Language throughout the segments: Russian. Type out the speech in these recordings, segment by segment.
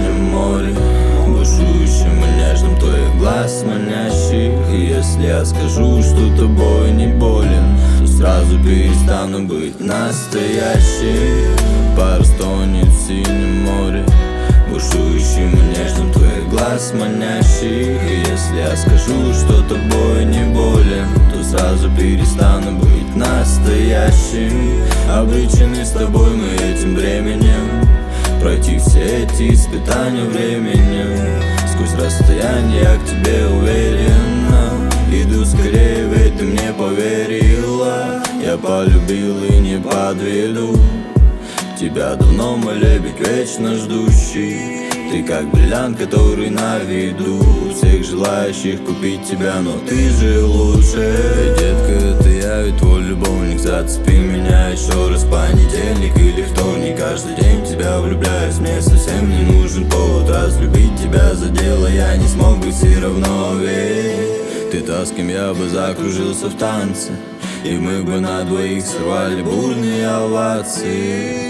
синем море, бушующим и нежным твоих глаз манящих. И если я скажу, что тобой не болен, то сразу перестану быть настоящим. Пар стонет в синем море, бушующим и нежным твоих глаз манящих. И если я скажу, что тобой не болен, то сразу перестану быть настоящим. Обречены с тобой мы этим временем пройти все эти испытания временем. Сквозь расстояние я к тебе уверенно иду скорее, ведь ты мне поверила. Я полюбил и не подведу тебя давно, мой лебедь вечно ждущий. Ты как бриллиант, который на виду всех желающих купить тебя, но ты же лучше. Детка, это я, ведь твой любовник. Зацепи меня еще раз в понедельник или вторник. Каждый день в тебя влюбляюсь, мне совсем не нужен повод разлюбить тебя за дело. Я не смог бы все равно, ведь ты та, с кем я бы закружился в танце, и мы бы на двоих сорвали бурные овации.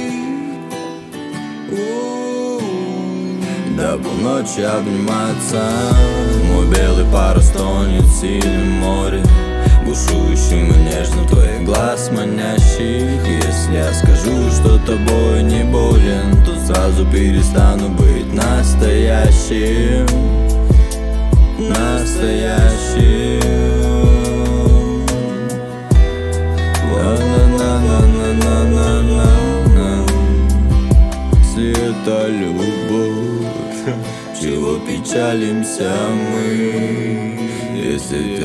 До полночи обниматься, мой белый парус тонет в синем море, бушующим и нежным твоих глаз манящих. Если я скажу, что тобой не болен, то сразу перестану быть настоящим. Настоящим. Если это любовь, чего печалимся мы? Если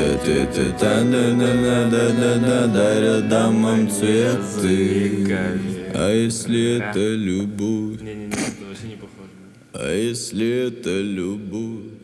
дай рядом нам цветы. А если это любовь? А если это любовь?